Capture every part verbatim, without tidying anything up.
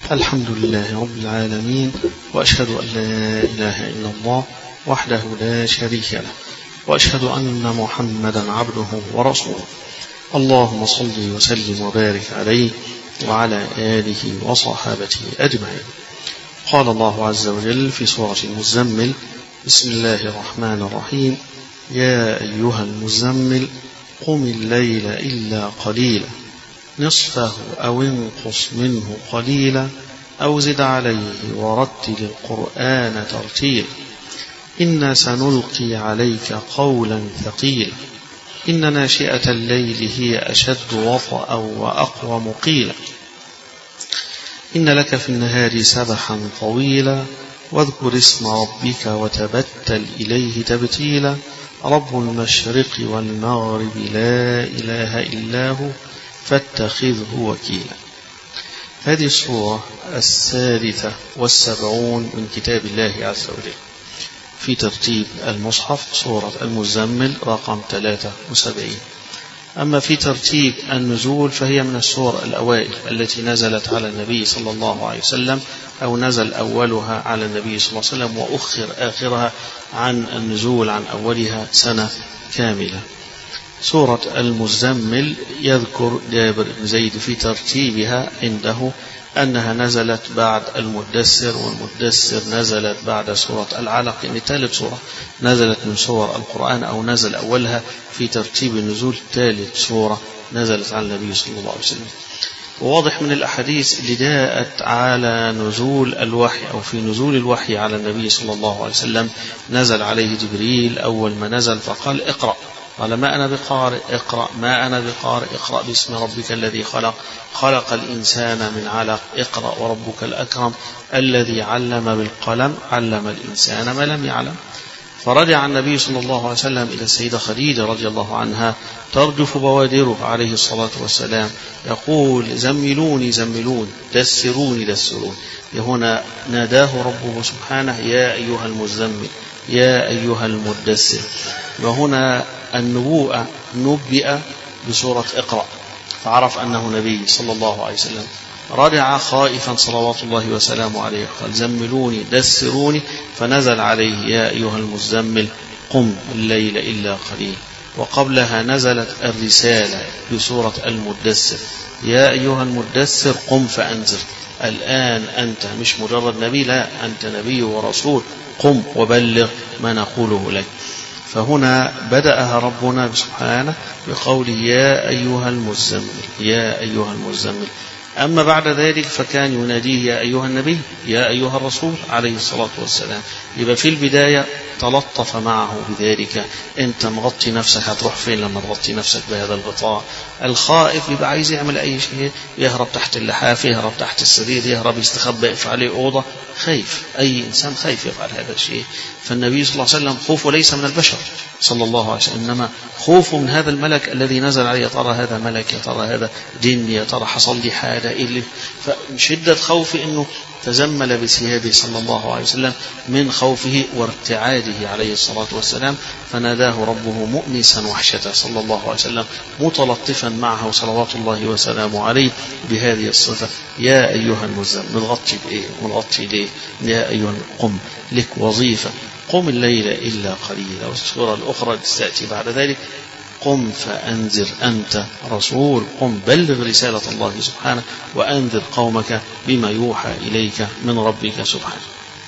الحمد لله رب العالمين، وأشهد أن لا إله إلا الله وحده لا شريك له، وأشهد أن محمدا عبده ورسوله. اللهم صل وسلم وبارك عليه وعلى آله وصحابته أجمعين. قال الله عز وجل في سورة المزمل: بسم الله الرحمن الرحيم: يا أيها المزمل قم الليل إلا قليلا نصفه أو انقص منه قليلا أو زد عليه ورتل القرآن ترتيلا إنا سنلقي عليك قولا ثقيلا إن ناشئة الليل هي أشد وطئا وأقوم قيلا إن لك في النهار سبحا طويلا واذكر اسم ربك وتبتل إليه تبتيلا رب المشرق والمغرب لا إله إلا هو فاتخذه وكيلا. هذه السورة الثالثة والسبعون من كتاب الله عز وجل في ترتيب المصحف، سورة المزمل رقم ثلاثة وسبعين. أما في ترتيب النزول فهي من السور الأوائل التي نزلت على النبي صلى الله عليه وسلم، أو نزل أولها على النبي صلى الله عليه وسلم وأخر آخرها عن النزول عن أولها سنة كاملة. سورة المزمل يذكر جابر بن زيد في ترتيبها عنده أنها نزلت بعد المدثر، والمدثر نزلت بعد سورة العلق، يعني ثالث سورة نزلت من سور القرآن، أو نزل أولها في ترتيب النزول ثالث سورة نزلت على النبي صلى الله عليه وسلم. وواضح من الأحاديث اللي جاءت على نزول الوحي أو في نزول الوحي على النبي صلى الله عليه وسلم، نزل عليه جبريل أول ما نزل فقال: اقرأ. قال: ما أنا بقارئ. اقرأ. ما أنا بقارئ. اقرأ باسم ربك الذي خلق خلق الإنسان من علق اقرأ وربك الأكرم الذي علم بالقلم علم الإنسان ما لم يعلم. فرجع النبي صلى الله عليه وسلم إلى السيدة خديجة رضي الله عنها ترجف بوادره عليه الصلاة والسلام، يقول: زملوني زملوني دسروني دسروني. هنا ناداه ربه سبحانه: يا أيها المزمل يا أيها المدثر. وهنا النبوءة نبئ بسورة اقرأ، فعرف أنه نبي صلى الله عليه وسلم. رجع خائفا صلوات الله وسلامه عليه، قال: زملوني دسروني، فنزل عليه: يا أيها المزمل قم الليل إلا قليل. وقبلها نزلت الرسالة بسورة المدثر: يا أيها المدثر قم فأنذر. الآن أنت مش مجرد نبي، لا، أنت نبي ورسول، قم وبلغ ما نقوله لك. فهنا بدأها ربنا سبحانه بقوله: يا أيها المزمل يا أيها المزمل. أما بعد ذلك فكان يناديه: يا أيها النبي يا أيها الرسول عليه الصلاة والسلام. يبقى في البداية تلطف معه بذلك. أنت مغطي نفسك، هتروح فين لما تغطي نفسك بهذا الغطاء؟ الخائف يبقى عايز يعمل أي شيء، يهرب تحت اللحاف، يهرب تحت السرير، يهرب يستخبى، يقف عليه أوضة، خايف. أي إنسان خايف يفعل هذا الشيء. فالنبي صلى الله عليه وسلم خوفه ليس من البشر صلى الله عليه وسلم، إنما خوفه من هذا الملك الذي نزل عليه. يا ترى هذا ملك؟ يا ترى هذا جن؟ يا ترى حصل لي حاجة؟ إيه؟ فشدة خوفه أنه تزمل بثيابه صلى الله عليه وسلم من خوفه وارتعاده عليه الصلاة والسلام. فناداه ربه مؤنسا وحشته صلى الله عليه وسلم، متلطفا معه صلوات الله وسلامه عليه بهذه الصفة: يا أيها المزمل. متغطي بإيه؟ متغطي ليه؟ يا أيها قم، لك وظيفة، قم الليل إلا قليلا. والسورة الأخرى تأتي بعد ذلك: قم فأنذر أنت رسول، قم بلغ رسالة الله سبحانه وأنذر قومك بما يوحى إليك من ربك سبحانه.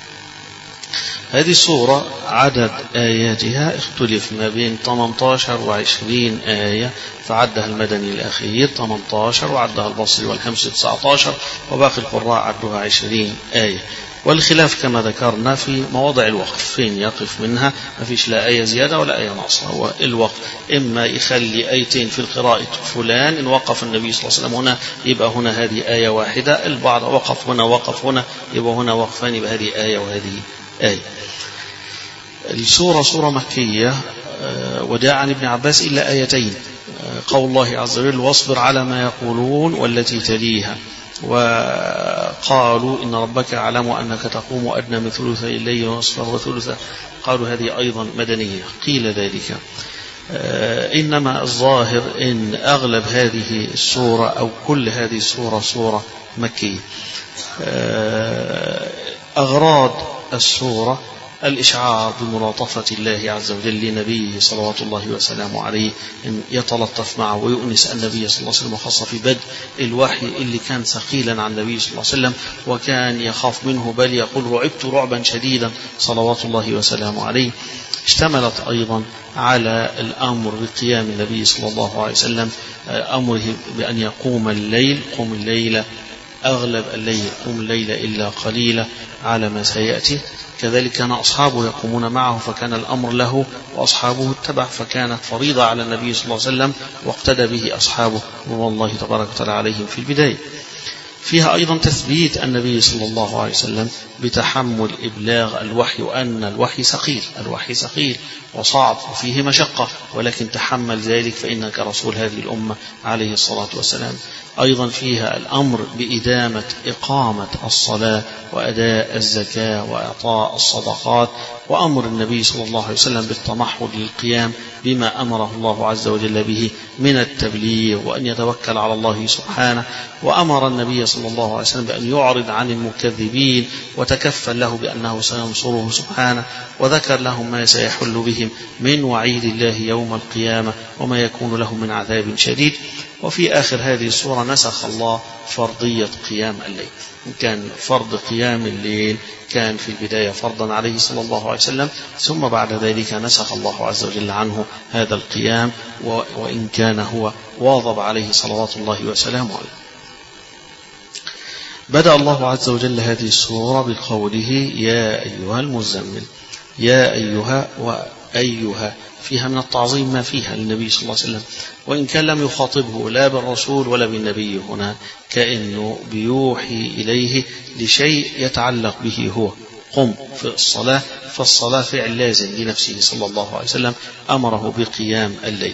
هذه السورة عدد آياتها اختلف ما بين ثمانية عشر وعشرين آية، فعدها المدني الأخير ثمانية عشر وعدها البصري والحمصي تسعة عشر، وباقي القراء عدها عشرين آية. والخلاف كما ذكرنا في مواضع الوقف، فين يقف منها، ما فيش لا آية زيادة ولا آية ناقصة. هو الوقف إما يخلي آيتين في القراءة فلان، إن وقف النبي صلى الله عليه وسلم هنا يبقى هنا هذه آية واحدة، البعض وقف هنا وقف هنا يبقى هنا وقفان، يبقى هذه آية وهذه آية. السورة سورة مكية، وجاء عن ابن عباس إلا آيتين: قول الله عز وجل: واصبر على ما يقولون، والتي تليها: وقالوا إن ربك يعلم أنك تقوم أدنى من ثلثي الليل ونصفه وثلثه. قالوا هذه أيضا مدنية. قيل ذلك. إنما الظاهر إن أغلب هذه السورة أو كل هذه السورة سورة مكية. أغراض السورة الإشعار بملاطفة الله عز وجل لنبيه صلوات الله وسلامه عليه، أن يتلطف معه ويؤنس النبي صلى الله عليه وسلم، وخاصة في بدء الوحي اللي كان ثقيلا عن النبي صلى الله عليه وسلم وكان يخاف منه، بل يقول رعبت رعبا شديدا صلوات الله وسلامه عليه. اشتملت أيضا على الأمر بقيام النبي صلى الله عليه وسلم، أمره بأن يقوم الليل، قم الليل أغلب الليل، قم الليل إلا قليلا، على ما سيأتي. كذلك كان أصحابه يقومون معه فكان الأمر له وأصحابه اتبع، فكانت فريضة على النبي صلى الله عليه وسلم واقتدى به أصحابه رضوان الله تبارك وتعالى عليهم في البداية. فيها أيضا تثبيت النبي صلى الله عليه وسلم بتحمل إبلاغ الوحي، وأن الوحي ثقيل، الوحي ثقيل وصعب وفيه مشقة، ولكن تحمل ذلك فإنك رسول هذه الأمة عليه الصلاة والسلام. أيضا فيها الأمر بإدامة إقامة الصلاة وأداء الزكاة وإعطاء الصدقات، وأمر النبي صلى الله عليه وسلم بالتمحض للقيام بما أمره الله عز وجل به من التبليغ وأن يتوكل على الله سبحانه، وأمر النبي صلى الله عليه وسلم بأن يعرض عن المكذبين وتكفل له بأنه سينصره سبحانه، وذكر لهم ما سيحل بهم من وعيد الله يوم القيامة وما يكون لهم من عذاب شديد. وفي آخر هذه السورة نسخ الله فرضية قيام الليل، كان فرض قيام الليل كان في البداية فرضا عليه صلى الله عليه وسلم، ثم بعد ذلك نسخ الله عز وجل عنه هذا القيام، وإن كان هو واظب عليه صلوات الله وسلامه عليه. بدأ الله عز وجل هذه السورة بقوله يا أيها المزمل، يا أيها وأيها فيها من التعظيم ما فيها للنبي صلى الله عليه وسلم، وإن كان لم يخاطبه لا بالرسول ولا بالنبي هنا، كأنه بيوحي إليه لشيء يتعلق به هو. قم في الصلاة، فالصلاة فعل لازم لنفسه صلى الله عليه وسلم، أمره بقيام الليل.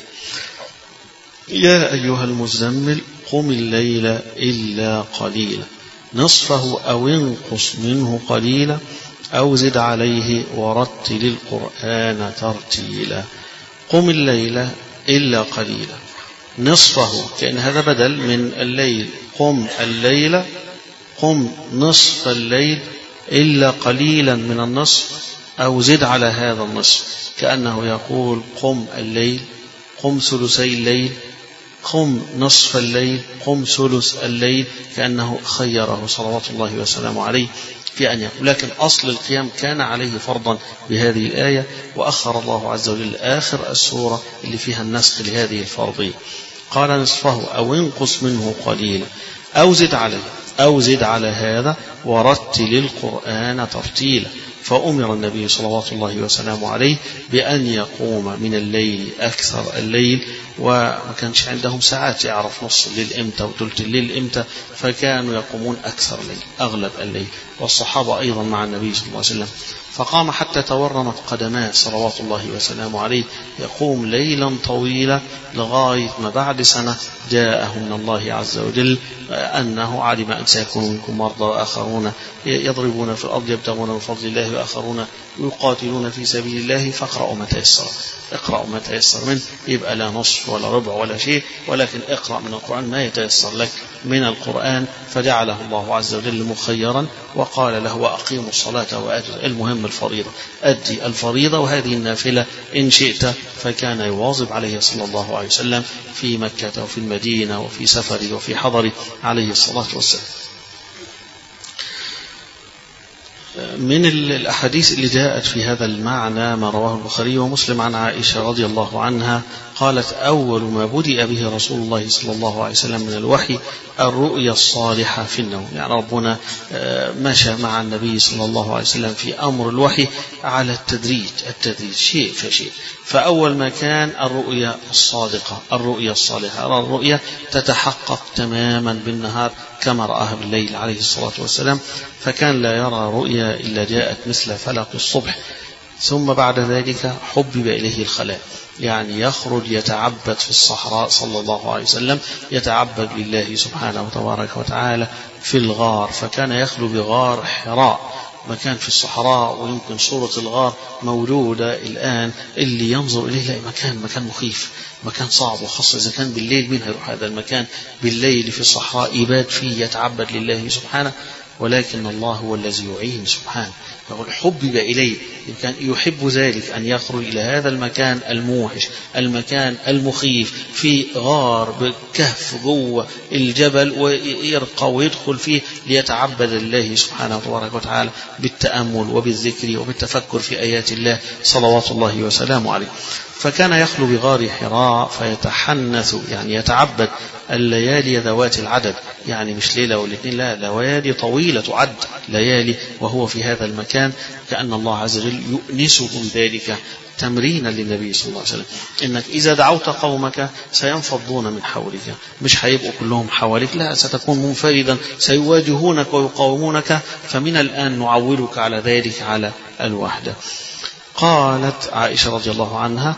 يا أيها المزمل قم الليل إلا قليلا نصفه أو انقص منه قليلا أو زد عليه ورتل القرآن ترتيلا. قم الليل إلا قليلا، نصفه كأن هذا بدل من الليل، قم الليل، قم نصف الليل إلا قليلا من النصف، أو زد على هذا النصف، كأنه يقول قم الليل، قم ثلثي الليل، قم نصف الليل، قم ثلث الليل، كأنه خيره صلوات الله وسلامه عليه في أن يقول. لكن أصل القيام كان عليه فرضا بهذه الآية، وأخر الله عز وجل آخر السورة اللي فيها النسخ لهذه الفرضية، قال نصفه أو انقص منه قليلا أو زد عليه، أو زد على هذا ورتل القرآن ترتيلا. فأمر النبي صلوات الله وسلامه عليه بأن يقوم من الليل أكثر الليل، وما كانش عندهم ساعات يعرف نص الليل إمتى وثلث الليل إمتى، فكانوا يقومون أكثر الليل أغلب الليل، والصحابة أيضا مع النبي صلى الله عليه وسلم. فقام حتى تورمت قدماه صلوات الله وسلامه عليه، يقوم ليلا طويلا لغاية ما بعد سنة جاءه من الله عز وجل أنه علم أن سيكون منكم مرضى وآخرون يضربون في الأرض يبتغون من فضل الله وآخرون يقاتلون في سبيل الله، فاقرأوا ما تيسر، اقرأوا ما تيسر منه، يبقى لا نصف ولا ربع ولا شيء، ولكن اقرأ من القرآن ما يتيسر لك من القرآن. فجعله الله عز وجل مخيرا وقال له وأقيموا الصلاة وآتوا، المهم الفريضة، أدي الفريضة وهذه النافلة إن شئت. فكان يواظب عليه صلى الله عليه وسلم في مكة وفي المدينة وفي سفره وفي حضره عليه الصلاة والسلام. من الأحاديث اللي جاءت في هذا المعنى ما رواه البخاري ومسلم عن عائشة رضي الله عنها قالت أول ما بدأ به رسول الله صلى الله عليه وسلم من الوحي الرؤيا الصالحة في النوم. يعني ربنا مشى مع النبي صلى الله عليه وسلم في أمر الوحي على التدريج، التدريج شيء فشيء. فأول ما كان الرؤيا الصادقة، الرؤيا الصالحة، الرؤيا تتحقق تماما بالنهار كما رآها بالليل عليه الصلاة والسلام، فكان لا يرى رؤيا إلا جاءت مثل فلق الصبح. ثم بعد ذلك حبب إليه الخلاء، يعني يخرج يتعبد في الصحراء صلى الله عليه وسلم، يتعبد لله سبحانه وتبارك وتعالى في الغار، فكان يخلو بغار حراء، مكان في الصحراء، ويمكن صورة الغار موجودة الآن، اللي ينظر إليه لا مكان مكان مخيف، مكان صعب، وخاصة إذا كان بالليل. مين هيروح هذا المكان بالليل في الصحراء يبات فيه يتعبد لله سبحانه؟ ولكن الله هو الذي يعين سبحانه. فقل حبب إليه، كان يحب ذلك أن يخرج إلى هذا المكان الموحش، المكان المخيف، في غار بكهف جوه الجبل، ويرقى ويدخل فيه ليتعبد الله سبحانه تبارك وتعالى بالتأمل وبالذكر وبالتفكر في آيات الله صلوات الله وسلامه عليه. فكان يخلو بغار حراء فيتحنث، يعني يتعبد الليالي ذوات العدد، يعني مش ليلة والاثنين، لا، ليالي طويلة تعد ليالي وهو في هذا المكان، كأن الله عز وجل يؤنسه بذلك تمرينا للنبي صلى الله عليه وسلم، إنك إذا دعوت قومك سينفضون من حولك، مش هيبقوا كلهم حواليك، لا، ستكون منفردا، سيواجهونك ويقاومونك، فمن الآن نعولك على ذلك، على الوحدة. قالت عائشة رضي الله عنها: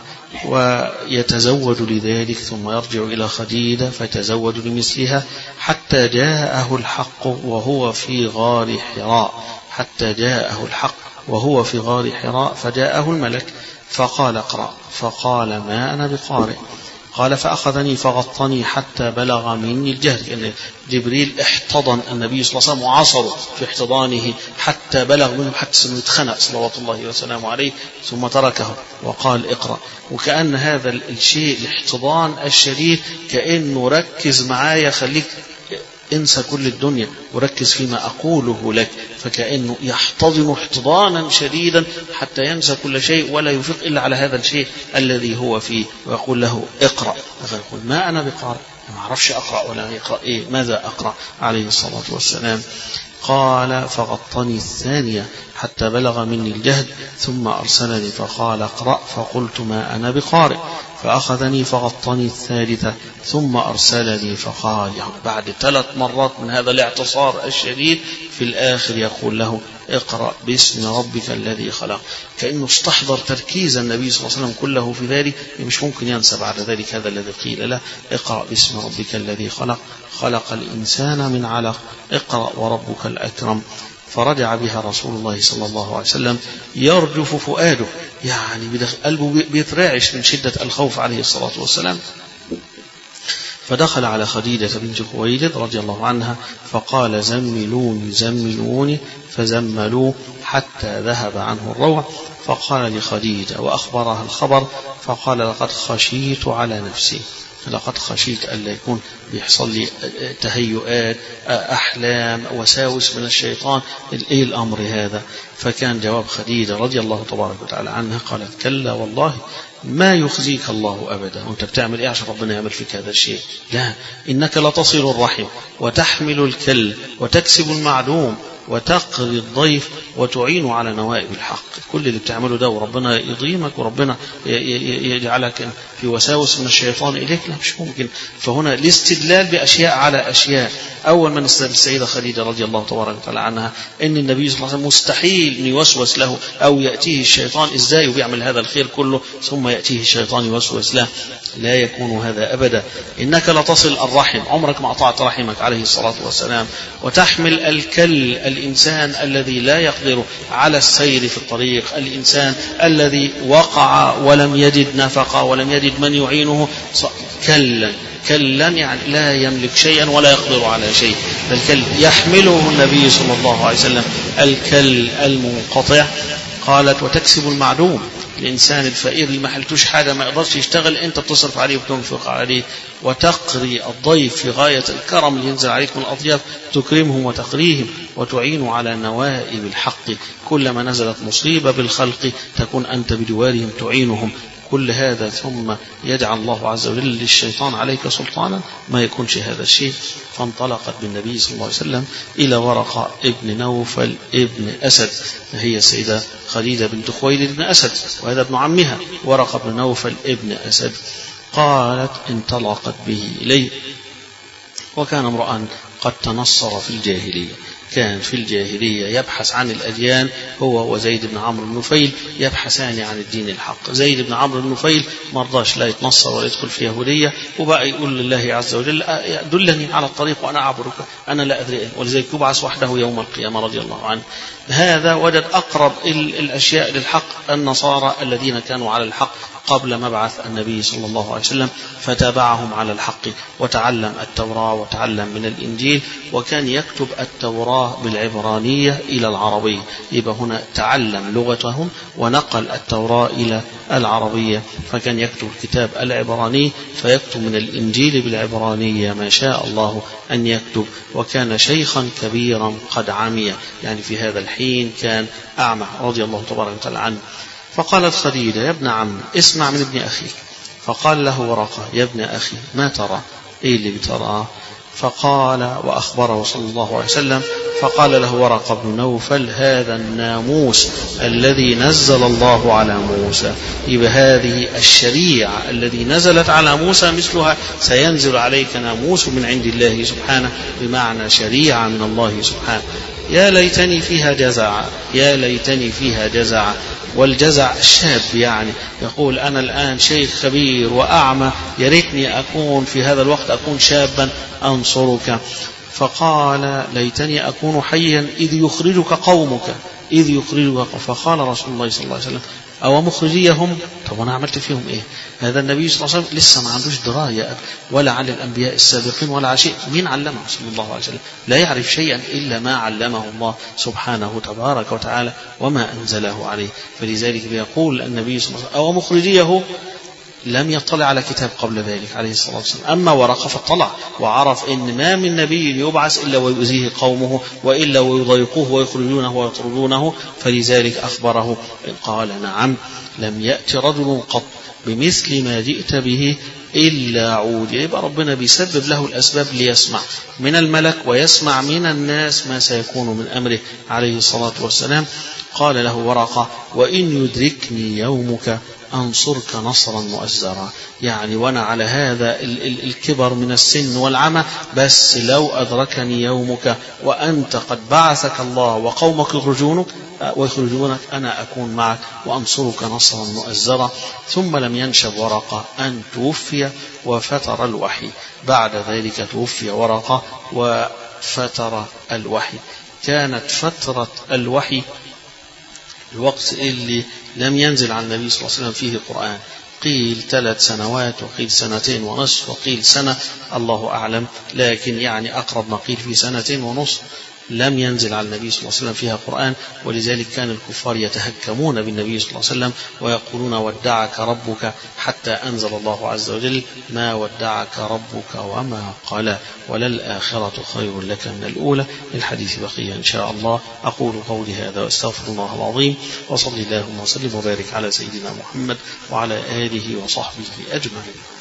ويتزود لذلك ثم يرجع إلى خديجة فيتزود لمثلها حتى جاءه الحق وهو في غار حراء، حتى جاءه الحق وهو في غار حراء فجاءه الملك فقال: اقرأ، فقال: ما أنا بقارئ. قال: فأخذني فغطني حتى بلغ مني الجهد، يعني جبريل احتضن النبي صلى الله عليه وسلم وعصره في احتضانه حتى بلغ منه، حتى انه يتخنق صلوات الله وسلامه عليه، ثم تركه وقال: اقرأ. وكأن هذا الشيء الاحتضان الشديد كأنه ركز معايا، خليك انسى كل الدنيا وركز فيما أقوله لك، فكأنه يحتضن احتضانا شديدا حتى ينسى كل شيء ولا يفق إلا على هذا الشيء الذي هو فيه، ويقول له: اقرأ. فيقول: ما أنا بقارئ، ما أعرفش أقرأ ولا يقرأ إيه، ماذا أقرأ عليه الصلاة والسلام. قال: فغطني الثانية حتى بلغ مني الجهد ثم أرسلني فقال: اقرأ، فقلت: ما أنا بقارئ. فأخذني فغطني الثالثة ثم أرسلني فقال، يعني بعد ثلاث مرات من هذا الاعتصار الشديد في الآخر يقول له: اقرأ باسم ربك الذي خلق. كأنه استحضر تركيز النبي صلى الله عليه وسلم كله في ذلك، مش ممكن ينسى بعد ذلك هذا الذي قيل له: اقرأ باسم ربك الذي خلق، خلق الإنسان من علق، اقرأ وربك الأكرم. فرجع بها رسول الله صلى الله عليه وسلم يرجف فؤاده، يعني قلبه بيترعش من شدة الخوف عليه الصلاة والسلام. فدخل على خديجة بنت خويلد رضي الله عنها فقال: زملوني زملوني، فزملوه حتى ذهب عنه الروع. فقال لخديجة وأخبرها الخبر، فقال: لقد خشيت على نفسي، لقد خشيت ألا يكون بيحصل لي تهيؤات، أحلام، وساوس من الشيطان، إيه الأمر هذا؟ فكان جواب خديجة رضي الله تبارك وتعالى عنها قالت: كلا والله ما يخزيك الله أبدا. وأنت بتعمل إيه عشان ربنا يعمل فيك هذا الشيء؟ لا، إنك لتصل الرحم وتحمل الكل وتكسب المعدوم وتقري الضيف وتعين على نوائب الحق. كل اللي بتعمله ده وربنا يضيمك وربنا يجعلك في وساوس من الشيطان إليك، لا، مش ممكن. فهنا الاستدلال بأشياء على أشياء. أول من استدل السيدة خديجة رضي الله تبارك وتعالى عنها أن النبي صلى الله عليه وسلم مستحيل أن يوسوس له أو يأتيه الشيطان، إزاي وبيعمل هذا الخير كله ثم يأتيه الشيطان يوسوس له؟ لا يكون هذا أبدا. إنك لتصل الرحم، عمرك ما قطعت رحمك عليه الصلاة والسلام، وتحمل الكل، الإنسان الذي لا يقدر على السير في الطريق، الإنسان الذي وقع ولم يجد نفقة ولم يجد من يعينه، كلا كلا يعني لا يملك شيئا ولا يقدر على شيء. فالكل يحمله النبي صلى الله عليه وسلم، الكل المنقطع. قالت: وتكسب المعدوم، الإنسان الفقير اللي ما حلتوش حاجة ما يقدرش يشتغل، أنت بتصرف عليه وتنفق عليه. وتقري الضيف، في غاية الكرم اللي ينزل عليك من الأضياف تكرمهم وتقريهم، وتعين على نوائب الحق، كلما نزلت مصيبة بالخلق تكون أنت بجوارهم تعينهم. كل هذا ثم يجعل الله عز وجل للشيطان عليك سلطانا، ما يكونش هذا الشيء. فانطلقت بالنبي صلى الله عليه وسلم إلى ورقة ابن نوفل ابن أسد، هي السيدة خديجة بنت خويلد بن أسد، وهذا ابن عمها ورقة بن نوفل ابن أسد. قالت: انطلقت به إليه، وكان امرأ قد تنصر في الجاهلية، كان في الجاهلية يبحث عن الأديان، هو وزيد بن عمرو بن نفيل يبحثان عن الدين الحق. زيد بن عمرو بن نفيل مرضاش لا يتنصر ولا يدخل في يهودية، وبقى يقول لله عز وجل: دلني على الطريق وأنا أعبرك، أنا لا أدري، ولذلك يبعث وحده يوم القيامة رضي الله عنه. هذا وجد أقرب الأشياء للحق النصارى الذين كانوا على الحق قبل مبعث النبي صلى الله عليه وسلم، فتابعهم على الحق وتعلم التوراة وتعلم من الإنجيل، وكان يكتب التوراة التوراة بالعبرانية إلى العربية، يبقى هنا تعلم لغتهم ونقل التوراة إلى العربية، فكان يكتب الكتاب العبراني فيكتب من الإنجيل بالعبرانية ما شاء الله أن يكتب. وكان شيخا كبيرا قد عمي، يعني في هذا الحين كان أعمى رضي الله تبارك وتعالى عنه. فقالت خديجة: يا ابن عم اسمع من ابن أخيك. فقال له ورقة: يا ابن أخي ما ترى؟ إيه اللي بتراه؟ فقال وأخبره صلى الله عليه وسلم. فقال له ورقة بن نوفل: هذا الناموس الذي نزل الله على موسى، يبقى هذه الشريعة الذي نزلت على موسى مثلها سينزل عليك ناموس من عند الله سبحانه، بمعنى شريعة من الله سبحانه. يا ليتني فيها جزع، يا ليتني فيها جزع. والجزع الشاب، يعني يقول أنا الآن شيخ كبير وأعمى، يا ريتني أكون في هذا الوقت أكون شابا أنصرك. فقال: ليتني أكون حيا إذ يخرجك قومك، إذ يخرجك. فقال رسول الله صلى الله عليه وسلم: أو مخرجيهم؟ طب أنا عملت فيهم إيه؟ هذا النبي صلى الله عليه وسلم لسه ما عندوش دراية ولا على الأنبياء السابقين ولا على شيء. مين علمه صلى الله عليه وسلم؟ لا يعرف شيئا إلا ما علمه الله سبحانه تبارك وتعالى وما أنزله عليه. فلذلك بيقول النبي صلى الله عليه وسلم: أو مخرجيه، لم يطلع على كتاب قبل ذلك عليه الصلاة والسلام. أما ورقة فاطلع وعرف إن ما من نبي يبعث إلا ويؤذيه قومه وإلا ويضايقوه ويخرجونه ويطردونه، فلذلك أخبره قال: نعم، لم يأتي رجل قط بمثل ما جئت به إلا عود. يبقى ربنا بيسبب له الأسباب ليسمع من الملك ويسمع من الناس ما سيكون من أمره عليه الصلاة والسلام. قال له ورقة: وإن يدركني يومك أنصرك نصرا مؤزرا، يعني وأنا على هذا الكبر من السن والعمى، بس لو أدركني يومك وأنت قد بعثك الله وقومك يخرجونك ويخرجونك أنا أكون معك وأنصرك نصرا مؤزرا. ثم لم ينشب ورقة أن توفي وفتر الوحي. بعد ذلك توفي ورقة وفتر الوحي. كانت فترة الوحي الوقت اللي لم ينزل على النبي صلى الله عليه وسلم فيه القرآن، قيل ثلاث سنوات وقيل سنتين ونصف وقيل سنة، الله أعلم، لكن يعني أقرب ما قيل في سنتين ونصف لم ينزل على النبي صلى الله عليه وسلم فيها قرآن. ولذلك كان الكفار يتهكمون بالنبي صلى الله عليه وسلم ويقولون: ودعك ربك، حتى أنزل الله عز وجل: ما ودعك ربك وما قلى، وللآخرة خير لك من الأولى. الحديث بقية إن شاء الله. أقول قولي هذا وأستغفر الله العظيم، وصلي اللهم وسلم وبارك على سيدنا محمد وعلى آله وصحبه أجمعين.